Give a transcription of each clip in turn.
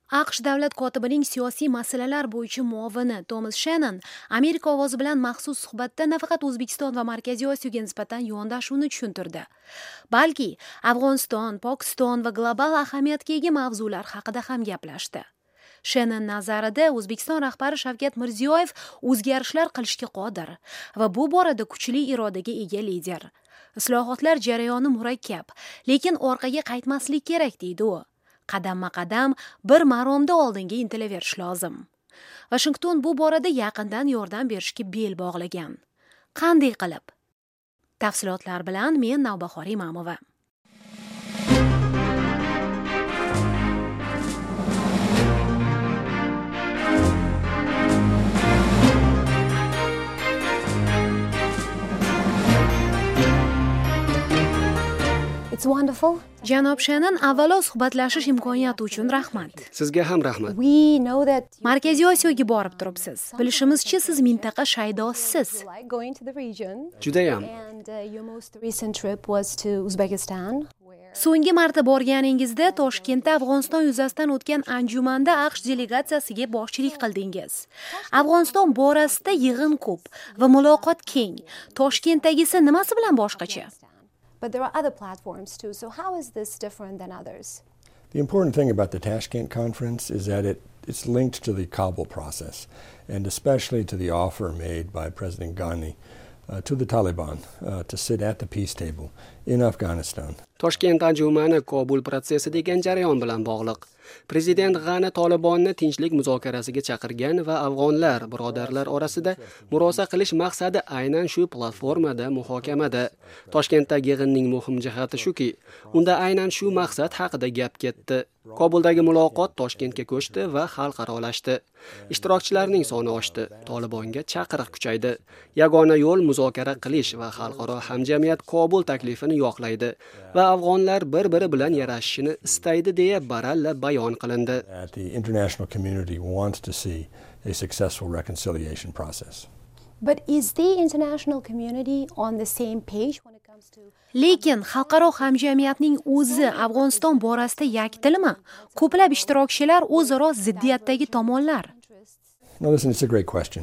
AQSh davlat kotibining siyosiy masalalar bo'yicha muovini Thomas Shannon Amerika ovozi bilan maxsus suhbatda nafaqat O'zbekiston va Markaziy Osiyoga nisbatan yondashuvni tushuntirdi, balki Afg'oniston, Pokiston va global ahamiyatga ega mavzular haqida ham gaplashdi. Shannon nazarida O'zbekiston rahbari Shavkat Mirziyoyev o'zgarishlar qilishga qodir va bu borada kuchli irodaga ega lider. Islohotlar jarayoni murakkab, lekin orqaga qaytmaslik kerak deydi u. Qadamma-qadam bir maromda oldinga intilaverish lozim. Washington bu borada yaqindan yordam berishga bel bog'lagan. Qanday qilib? Tafsilotlar bilan men Navbahor Imamova. It's wonderful. Janob Shannon, avvalo suhbatlashish imkoniyati uchun rahmat. Sizga ham rahmat. We know that Markaziy Osiyoga borib turibsiz. Bilishimizcha siz mintaqa shaydosisiz. like going to the region. Judayam. And your most recent trip was to Uzbekistan. So'nggi marta borganingizda Toshkentda Afg'oniston yuzasidan o'tgan anjumanda AQSh delegatsiyasiga boshchilik qildingiz. Afg'oniston borasida yig'in ko'p va muloqot keng. Toshkentdagisi nimasi bilan boshqacha? But there are other platforms too. So how is this different than others? The important thing about the Tashkent conference is that it's linked to the Kabul process, and especially to the offer made by President Ghani to the Taliban to sit at the peace table in Afghanistan. Toshkent anjumani Kobul protsessi degan jarayon bilan bog'liq. Prezident G'ani Tolibonni tinchlik muzokarasiga chaqirgan va afg'onlar birodarlar orasida murosa qilish maqsadi aynan shu platformada muhokamada. Toshkentdagi yig'inning muhim jihati shuki, unda aynan shu maqsad haqida gap ketdi. Kobuldagi muloqot Toshkentga ko'chdi va xalqarolashdi. Ishtirokchilarning soni oshdi, Tolibonga chaqiriq kuchaydi. Yagona yo'l muzokara qilish va xalqaro hamjamiyat Kobul taklifini yoqlaydi va afg'onlar bir-biri bilan yarashishini istaydi deya baralla bayon qilindi. The international community wants to see a successful reconciliation process. But is the international community on the same page when it comes to Lekin xalqaro hamjamiyatning o'zi Afg'oniston borasida yakdilmi? Ko'plab ishtirokchilar o'zaro ziddiyatdagi tomonlar. No, listen, it's a great question.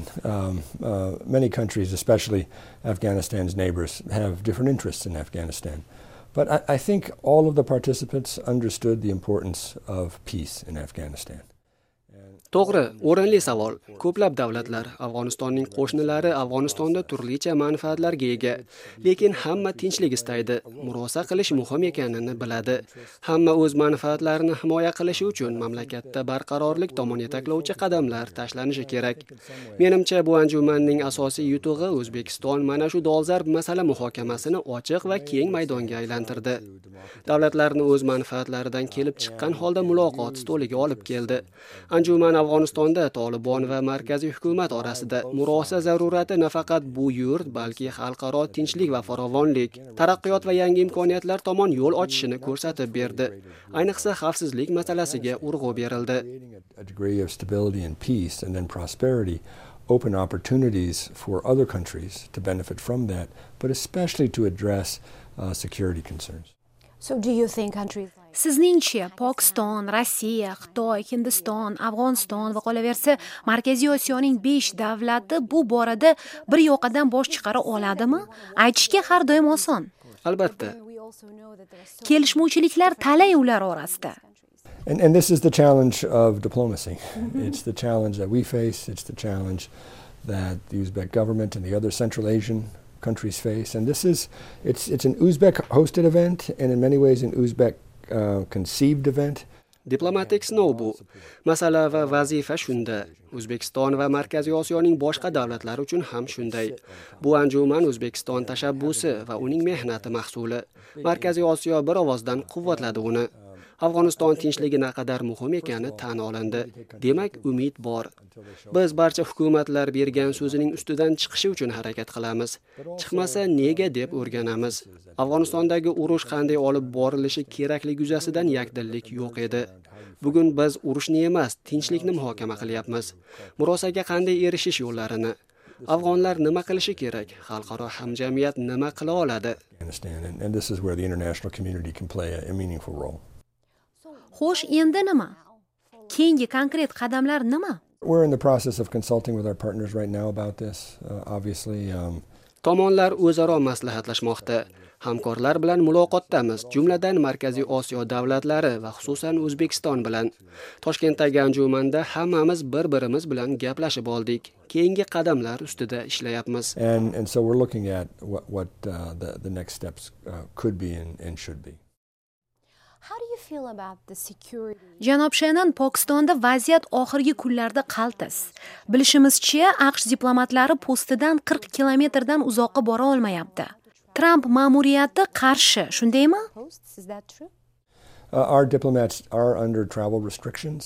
Many countries, especially Afghanistan's neighbors, have different interests in Afghanistan. But I think all of the participants understood the importance of peace in Afghanistan. To'g'ri, o'rinli savol. Ko'plab davlatlar, Afg'onistonning qo'shnilari Afg'onistonda turlicha manfaatlarga ega, lekin hamma tinchlik istaydi, murosa qilish muhim ekanini biladi. Hamma o'z manfaatlarini himoya qilishi uchun mamlakatda barqarorlik tomon yetaklovchi qadamlar tashlanishi kerak. Menimcha, bu anjumanning asosiy yutug'i O'zbekiston mana shu dolzarb masala muhokamasini ochiq va keng maydonga aylantirdi. Davlatlarni o'z manfaatlaridan kelib chiqqan holda muloqot stoliga olib keldi. Anjuman Afg'onistonda Tolibon va markaziy hukumat orasida murosa zarurati nafaqat bu yurt, balki xalqaro tinchlik va farovonlik, taraqqiyot va yangi imkoniyatlar tomon yo'l ochishini ko'rsatib berdi. Ayniqsa xavfsizlik masalasiga urg'u berildi. A degree of stability and peace and then prosperity open opportunities for other countries to benefit from that, but especially to address security concerns. So do you think countries like Sizningcha Pokiston, Rossiya, Xitoy, Hindiston, Afg'oniston va qolaversa Markaziy Osiyoning 5 davlati bu borada bir yoqadan bosh chiqara oladimi? Aytishga har doim oson. Albatta. we also know that there are so Kelishmovchiliklar talay ular orasida. And this is the challenge of diplomacy. It's the challenge that we face. It's the challenge that the Uzbek government and the other Central Asian countries face. And this is, it's an Uzbek-hosted event and in many ways an Uzbek-conceived event. Diplomatik sinov bu. Masala va vazifa shunda. O'zbekiston va Markaziy Osiyoning boshqa davlatlari uchun ham shunday. Bu anjuman O'zbekiston tashabbusi va uning mehnati mahsuli. Markaziy Osiyo bir ovozdan quvvatladi uni. Afg'oniston tinchligi naqadar muhim ekani tan olindi. Demak, umid bor. Biz barcha hukumatlar bergan so'zining ustidan chiqishi uchun harakat qilamiz. Chiqmasa nega deb o'rganamiz. Afg'onistondagi urush qanday olib borilishi kerakligi yuzasidan yakdillik yo'q edi. Bugun biz urushni emas, tinchlikni muhokama qilyapmiz. Murosaga qanday erishish yo'llarini, afg'onlar nima qilishi kerak, xalqaro hamjamiyat nima qila oladi. And this is where the international community can play a meaningful role. Xo'sh, endi nima? Keyingi konkret qadamlar nima? We're in the process of consulting with our partners right now about this. Obviously, Tomonlar o'zaro maslahatlashmoqda. Hamkorlar bilan muloqotdamiz, jumladan Markaziy Osiyo davlatlari va xususan O'zbekiston bilan. Toshkentdagi anjumanda hammamiz bir-birimiz bilan gaplashib oldik. Keyingi qadamlar ustida ishlayapmiz. and so we're looking at what the next steps could be and should be. How do you feel about the security? Janob Shannon, Pokistonda vaziyat oxirgi kunlarda qaltis. Bilishimizcha, AQSh diplomatlari postidan 40 kilometrdan uzoqqa bora olmayapti. Trump ma'muriyati qarshi, shundaymi? Posts, is that true? Our diplomats are under travel restrictions,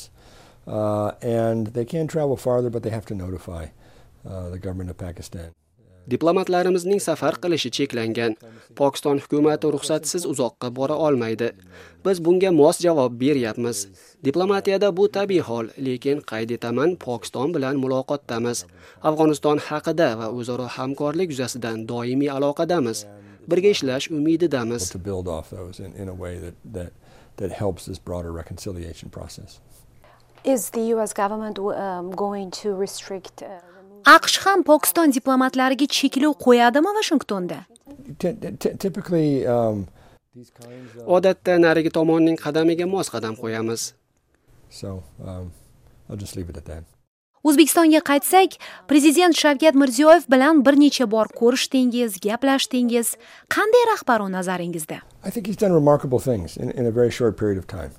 and they can travel farther, but they have to notify the government of Pakistan. Diplomatlarimizning safar qilishi cheklangan. Pokiston hukumati ruxsatsiz uzoqqa bora olmaydi. Biz bunga mos javob beryapmiz. Diplomatiyada bu tabiiy hol, lekin qayd etaman, Pokiston bilan muloqotdamiz. Afg'oniston haqida va o'zaro hamkorlik yuzasidan doimiy aloqadamiz. Birga ishlash umididamiz. To build off those in a way that helps this broader reconciliation process. Is the U.S. government going to restrict AQSh ham Pokiston diplomatlariga cheklov qo'yadimi Washingtonda? Typically, these kinds of... Odatda narigi tomonning qadamiga mos qadam qo'yamiz. So, I'll just leave it at that. O'zbekistonga qaytsak, Prezident Shavkat Mirziyoyev bilan bir necha bor ko'rishdingiz, gaplashdingiz. Qanday rahbar u nazaringizda? I think he's done remarkable things in a very short period of time.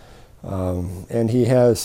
And he has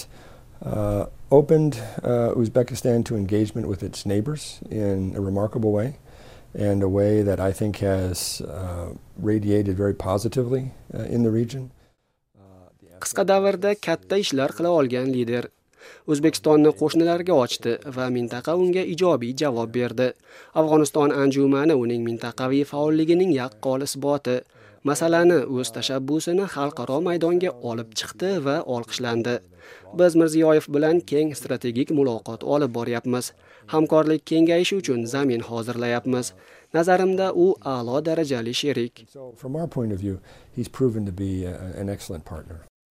opened Uzbekistan to engagement with its neighbors in a remarkable way, and a way that I think has radiated very positively in the region. Qisqa davrda katta ishlar qila olgan lider O'zbekistonni qo'shnilarga ochdi va mintaqa unga ijobiy javob berdi. Afg'oniston anjumani uning mintaqaviy faolligining yaqqol isboti. Masalani o'z tashabbusini xalqaro maydonga olib chiqdi va olqishlandi. Biz Mirziyoyev bilan keng strategik muloqot olib boryapmiz. Hamkorlik kengayishi uchun zamin hozirlayapmiz. Nazarimda u a'lo darajali sherik. So from our point of view, he's proven to be an excellent partner.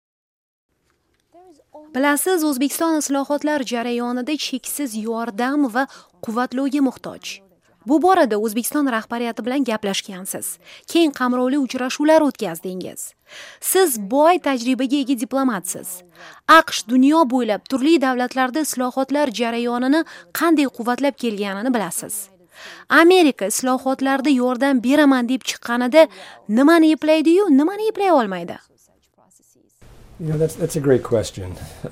Bilasiz, O'zbekiston islohotlar jarayonida cheksiz yordam va quvvatlovga muhtoj. Bu borada O'zbekiston rahbariyati bilan gaplashgansiz. Keng qamrovli uchrashuvlar o'tkazdingiz. Siz boy tajribaga ega diplomatsiz. AQSh dunyo bo'ylab turli davlatlarda islohotlar jarayonini qanday quvvatlab kelganini bilasiz. Amerika islohotlarda yordam beraman deb chiqqanida nimani eplaydi-yu, nimani eplay olmaydi? You know, that's a great question.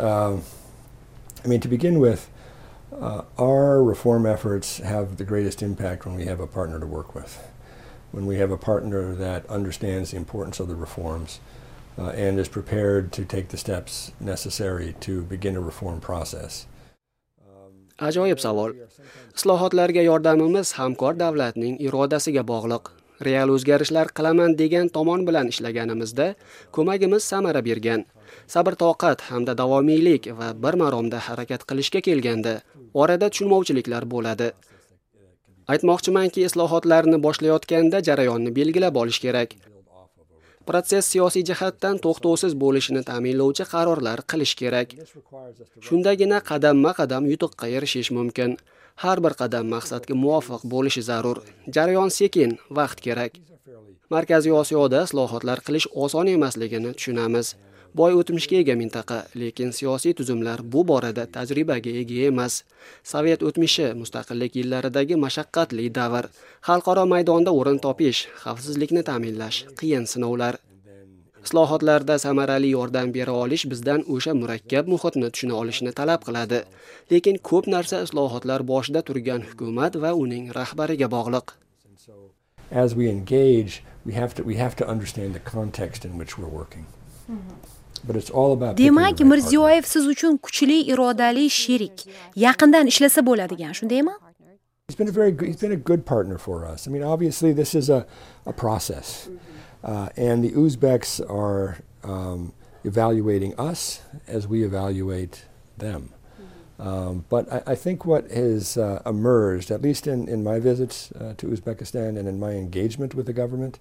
I mean, to begin with, our reform efforts have the greatest impact when we have a partner to work with. When we have a partner that understands the importance of the reforms and is prepared to take the steps necessary to begin a reform process. Ajoyib savol. Islohotlarga yordamimiz hamkor davlatning irodasiga bog'liq. Real o'zgarishlar qilaman degan tomon bilan ishlaganimizda ko'magimiz samara bergan. Sabr-toqat hamda davomiylik va bir maromda harakat qilishga kelganda orada tushunmovchiliklar bo'ladi. Aytmoqchimanki, islohotlarni boshlayotganda jarayonni belgilab olish kerak. Proses siyosiy jihatdan to'xtovsiz bo'lishini ta'minlovchi qarorlar qilish kerak. Shundagina qadamma-qadam yutuqqa erishish mumkin. Har bir qadam maqsadga muvofiq bo'lishi zarur. Jarayon sekin, vaqt kerak. Markaziy Osiyoda islohotlar qilish oson emasligini tushunamiz. Boy o'tmishga ega mintaqa, lekin siyosiy tuzumlar bu borada tajribaga ega emas. Sovet o'tmishi, mustaqillik yillaridagi mashaqqatli davr, xalqaro maydonda o'rin topish, xavfsizlikni ta'minlash, qiyin sinovlar. Islohotlarda samarali yordam bera olish bizdan o'sha murakkab muhitni tushuna olishni talab qiladi. Lekin ko'p narsa islohotlar boshida turgan hukumat va uning rahbariga bog'liq. As we engage, we have to understand the context in which we're working. But it's all about Demak, Mirziyoyev siz uchun kuchli irodali sherik, yaqindan ishlasa bo'ladigan, shundaymi? He's been a good partner for us. I mean, obviously this is a process. And the Uzbeks are evaluating us as we evaluate them. But I think what has emerged, at least in my visits to Uzbekistan and in my engagement with the government,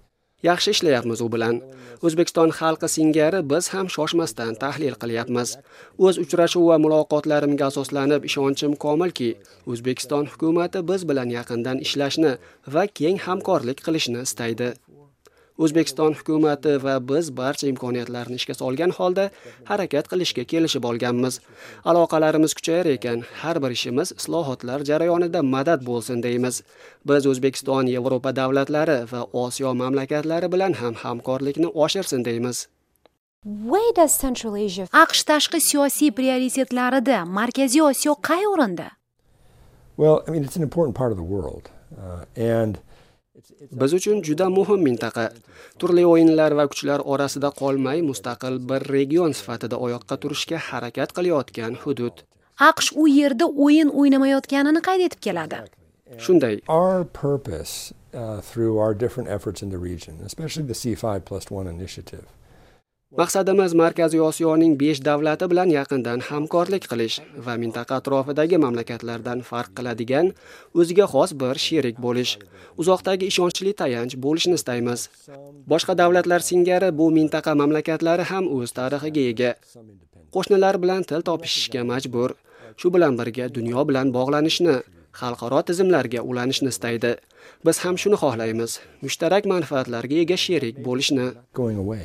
Yaxshi ishlayapmiz u bilan. O'zbekiston xalqi singari biz ham shoshmasdan tahlil qilyapmiz. O'z uchrashuv va muloqotlarimga asoslanib ishonchim komilki, O'zbekiston hukumatı biz bilan yaqindan ishlashni va keng hamkorlik qilishni istaydi. O'zbekiston hukumatı va biz barcha imkoniyatlarni ishga solgan holda harakat qilishga kelishib olganmiz. Aloqalarimiz kuchayar ekan, har bir ishimiz islohotlar jarayonida madad bo'lsin deymiz. Biz O'zbekiston Yevropa davlatlari va Osiyo mamlakatlari bilan ham hamkorlikni oshirsin deymiz. Where does Central Asia AQSh tashqi siyosiy prioritetlarida Markaziy Osiyo qay o'rinda? Well, I mean, it's an important part of the world. And Biz uchun juda muhim mintaqa. Turli o'yinlar va kuchlar orasida qolmay mustaqil bir region sifatida oyoqqa turishga harakat qilayotgan hudud. AQSh u yerda o'yin o'ynamayotganini qayd etib keladi. Shunday. Our purpose through our different efforts in the region, especially the C5+1 initiative, Maqsadimiz Markaziy Osiyoning 5 davlati bilan yaqindan hamkorlik qilish va mintaqa atrofidagi mamlakatlardan farq qiladigan o'ziga xos bir sherik bo'lish. Uzoqdagi ishonchli tayanch bo'lishni istaymiz. Boshqa davlatlar singari bu mintaqa mamlakatlari ham o'z tarixiga ega. Qo'shnilar bilan til topishishga majbur. Shu bilan birga dunyo bilan bog'lanishni, xalqaro tizimlarga ulanishni istaydi. Biz ham shuni xohlaymiz. Mushtarak manfaatlarga ega sherik bo'lishni. going away.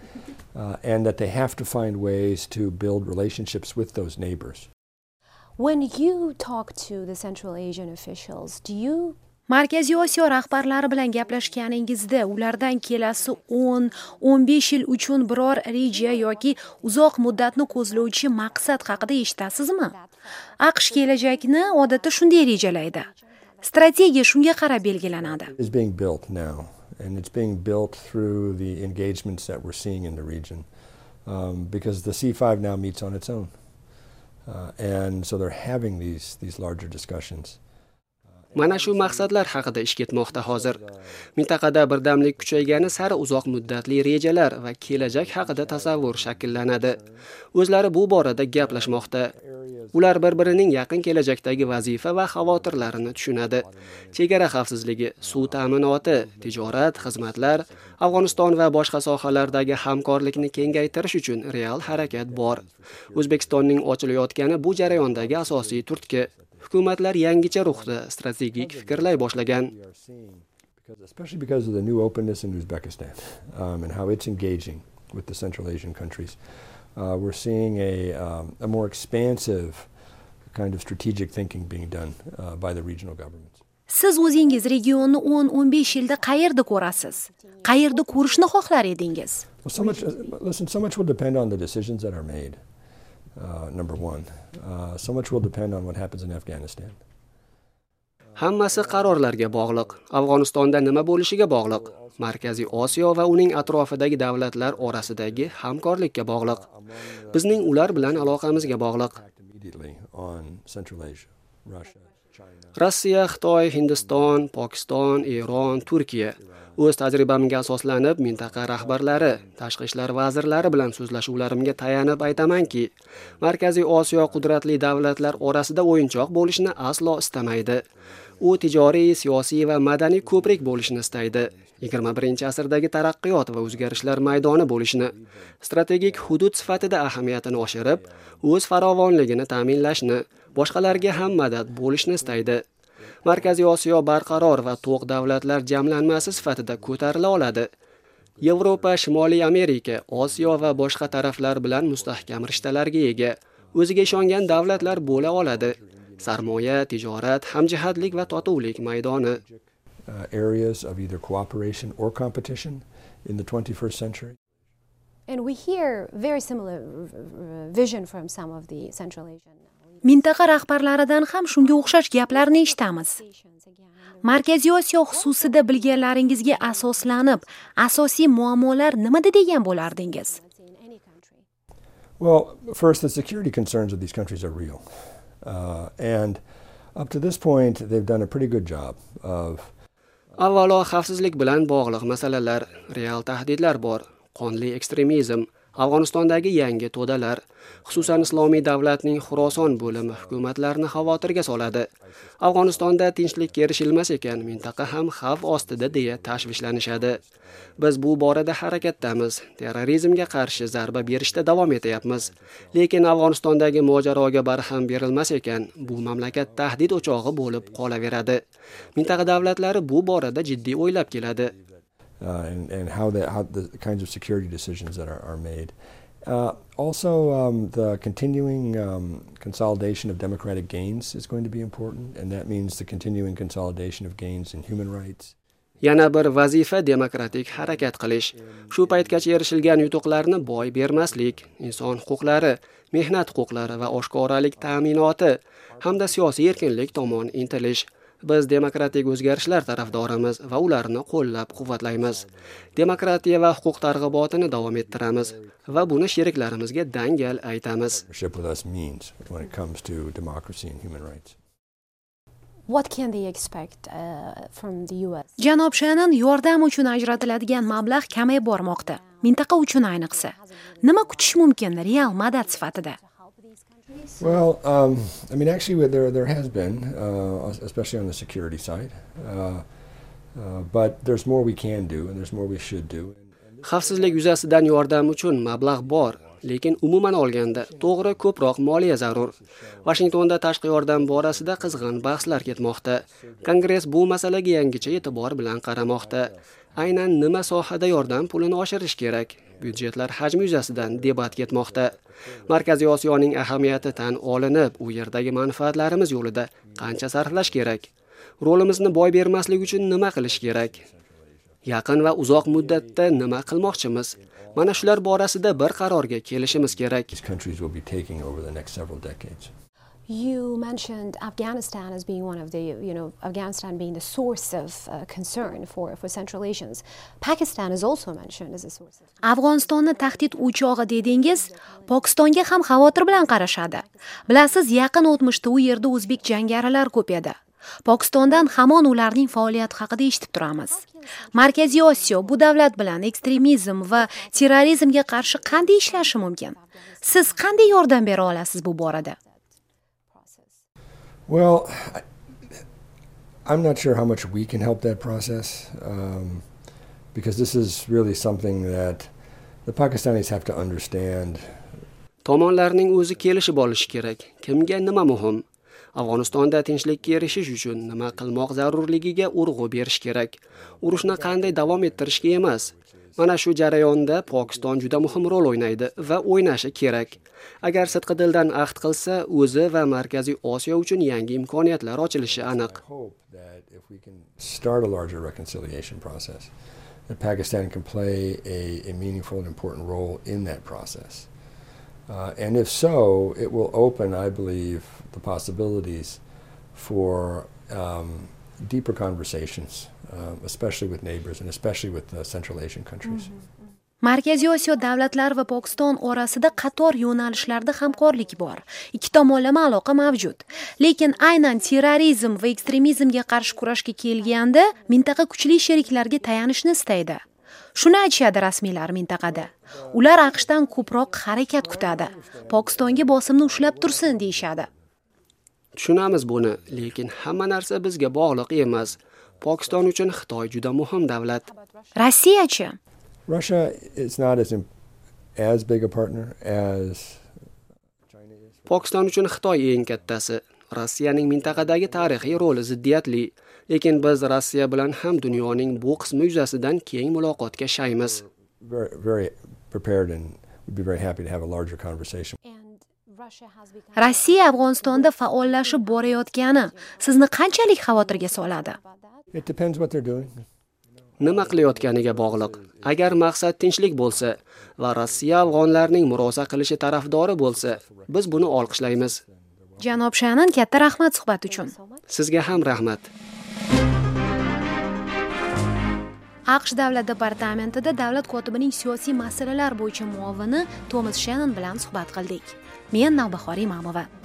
And that they have to find ways to build relationships with those neighbors. When you talk to the Central Asian officials, do you Markaziy Osiyo rahbarlari bilan gaplashganingizda ulardan kelasi 10-15 yil uchun biror reja yoki uzoq muddatni ko'zlovchi maqsad haqida eshitasizmi? AQSh kelajakni odatda shunday rejalaydi. Strategiya shunga qarab belgilanadi. It's being built now, and it's being built through the engagements that we're seeing in the region, because the C5 now meets on its own, and so they're having these larger discussions. Mana shu maqsadlar haqida ish ketmoqda hozir. Mintaqada birdamlik kuchaygani sari uzoq muddatli rejalar va kelajak haqida tasavvur shakllanadi. O'zlari bu borada gaplashmoqda. Ular bir-birining yaqin kelajakdagi vazifa va xavotirlarini tushunadi. Chegara xavfsizligi, suv ta'minoti, tijorat, xizmatlar, Afg'oniston va boshqa sohalardagi hamkorlikni kengaytirish uchun real harakat bor. O'zbekistonning ochilayotgani bu jarayondagi asosiy turtki. Hukumatlar yangicha ruhda strategik fikrlay boshlagan. Especially because of the new openness in Uzbekistan and how it's engaging with the Central Asian countries. We're seeing a more expansive kind of strategic thinking being done by the regional governments. Siz o'zingiz regionni 10-15 yilda qayerda ko'rasiz? Qayerda ko'rishni xohlar edingiz? So much will depend on the decisions that are made. Number one. So much will depend on what happens in Afghanistan. Hammasi qarorlarga bog'liq. Afg'onistonda nima bo'lishiga bog'liq. Markaziy Osiyo va uning atrofidagi davlatlar orasidagi hamkorlikka bog'liq. Bizning ular bilan aloqamizga bog'liq. Rossiya, Xitoy, Hindiston, Pokiston, Eron, Turkiya o'z tajribamga asoslanib mintaqa rahbarlari, tashqi ishlar vazirlari bilan so'zlashuvlarimga tayanib aytamanki, Markaziy Osiyo qudratli davlatlar orasida o'yinchoq bo'lishni aslo istamaydi. U tijoriy, siyosiy va madaniy ko'prik bo'lishni istaydi. 21-asrdagi taraqqiyot va o'zgarishlar maydoni bo'lishni, strategik hudud sifatida ahamiyatini oshirib, o'z farovonligini ta'minlashni, boshqalarga ham madad bo'lishni istaydi. Markaziy Osiyo barqaror va to'q davlatlar jamlanmasi sifatida ko'tarila oladi. Yevropa, Shimoliy Amerika, Osiyo va boshqa taraflar bilan mustahkam rishtalarga ega, o'ziga ishongan davlatlar bo'la oladi. Sarmoya, tijorat, hamjihatlik va totuvlik maydoni. Areas of either cooperation or competition in the 21st century. And we hear very similar vision from some of the Central Asian. Mintaqa rahbarlaridan ham shunga o'xshash gaplarni eshitamiz. Markaziy Osiyo xususida bilganlaringizga asoslanib, asosiy muammolar nimada degan bo'lardingiz? Well, first, the security concerns of these countries are real. And up to this point, they've done a pretty good job of Avvalo xavfsizlik bilan bog'liq masalalar, real tahdidlar bor. Qonli ekstremizm, Afg'onistondagi yangi to'dalar, xususan Islomiy davlatning Xuroson bo'limi hukumatlarini xavotirga soladi. Afg'onistonda tinchlikka erishilmas ekan, mintaqa ham xavf ostida deya tashvishlanishadi. Biz bu borada harakatdamiz, terrorizmga qarshi zarba berishda davom etyapmiz. Lekin Afg'onistondagi mojaroga barham berilmas ekan, bu mamlakat tahdid o'chog'i bo'lib qolaveradi. Mintaqa davlatlari bu borada jiddiy o'ylab keladi. And how the kinds of security decisions that are made. Also, the continuing consolidation of democratic gains is going to be important, and that means the continuing consolidation of gains in human rights. Yana bir vazifa demokratik harakat qilish. Shu paytgacha erishilgan yutuqlarni boy bermaslik, inson huquqlari, mehnat huquqlari va oshkoralik ta'minoti hamda siyosiy erkinlik tomon intilish. Biz demokratik o'zgarishlar tarafdorimiz va ularni qo'llab-quvvatlaymiz. Demokratiya va huquq targ'ibotini davom ettiramiz va buni sheriklarimizga dangal aytamiz. What can they expect from the US? Janob Shannon yordam uchun ajratiladigan mablag' kamayib bormoqda. Mintaqa uchun ayniqsa. Nima kutish mumkin real madad sifatida? Well, I mean, actually, there has been, especially on the security side, but there's more we can do, and there's more we should do. Xavfsizlik yuzasidan yordam uchun mablag' bor, lekin umuman olganda to'g'ri ko'proq moliya zarur. Washingtonda tashqi yordam borasida qizg'in bahslar ketmoqda. Kongress bu masalaga yangicha e'tibor bilan qaramoqda. Aynan nima sohada yordam pulini oshirish kerak? Byudjetlar hajmi yuzasidan debat ketmoqda. Markaziy Osiyoning ahamiyati tan olinib, u yerdagi manfaatlarimiz yo'lida qancha sarflash kerak? Rolimizni boy bermaslik uchun nima qilish kerak? Yaqin va uzoq muddatda nima qilmoqchimiz? Mana shular borasida bir qarorga kelishimiz kerak. You mentioned Afghanistan as being one of the, Afghanistan being the source of concern for Central Asians. Pakistan is also mentioned as a source of. Afg'onistonni tahdid o'chog'i dedingiz, Pokistonga ham xavotir bilan qarashadi. Bilasiz, yaqin o'tmishda u yerda o'zbek jangarilar ko'p edi. Pokistondan hamon ularning faoliyati haqida eshitib turamiz. Markaziy Osiyo bu davlat bilan ekstremizm va terrorizmga qarshi qanday ishlashi mumkin? Siz qanday yordam bera olasiz bu borada? Well, I'm not sure how much we can help that process, because this is really something that the Pakistanis have to understand. Tomonlarning o'zi kelishib olishi kerak. Kimga nima muhim? Afg'onistonda tinchlikka erishish uchun nima qilmoq zarurligiga urg'u berish kerak. Urushni qanday davom ettirishga emas. Mana shu jarayonda Pokiston juda muhim rol o'ynaydi va o'ynashi kerak. Agar sidqi dildan ahd qilsa, o'zi va Markaziy Osiyo uchun yangi imkoniyatlar ochilishi aniq. Start a larger reconciliation process. That Pakistan can play a meaningful and important role in that process. And if so, it will open, I believe, the possibilities for deeper conversations, especially with neighbors and especially with Central Asian countries. Markaziy Osiyo davlatlari va Pokiston orasida qator yo'nalishlarda hamkorlik bor. Ikki tomonlama aloqa mavjud. Lekin aynan terrorizm va ekstremizmga qarshi kurashga kelganda mintaqa kuchli sheriklarga tayanishni istaydi. Shuni aytishadi rasmiylar mintaqada. Ular AQShdan ko'proq harakat kutadi. Pokistonga bosimni ushlab tursin deyshadi. Tushunamiz buni, lekin hamma narsa bizga bog'liq emas. Pokiston uchun Xitoy juda muhim davlat. Rossiya-chi? Russia is not as big a partner as China is. Pokiston uchun Xitoy eng kattasi. Rossiyaning mintaqadagi tarixiy roli ziddiyatli, lekin biz Rossiya bilan ham dunyoning bu qismi yuzasidan keng muloqotga shaymiz. Very prepared and would be very happy to have a larger conversation. Rossiya Afg'onistonda faollashib borayotgani sizni qanchalik xavotirga soladi? It depends what they're doing. Nima qilayotganiga bog'liq. Agar maqsad tinchlik bo'lsa va Rossiya afg'onlarning murosa qilishi tarafdori bo'lsa, biz buni olqishlaymiz. Janob Shannon, katta rahmat suhbat uchun. Sizga ham rahmat. AQSh davlat departamentida davlat kotibining siyosiy masalalar bo'yicha muovini Thomas Shannon bilan suhbat qildik. Men Navbahor Imamova.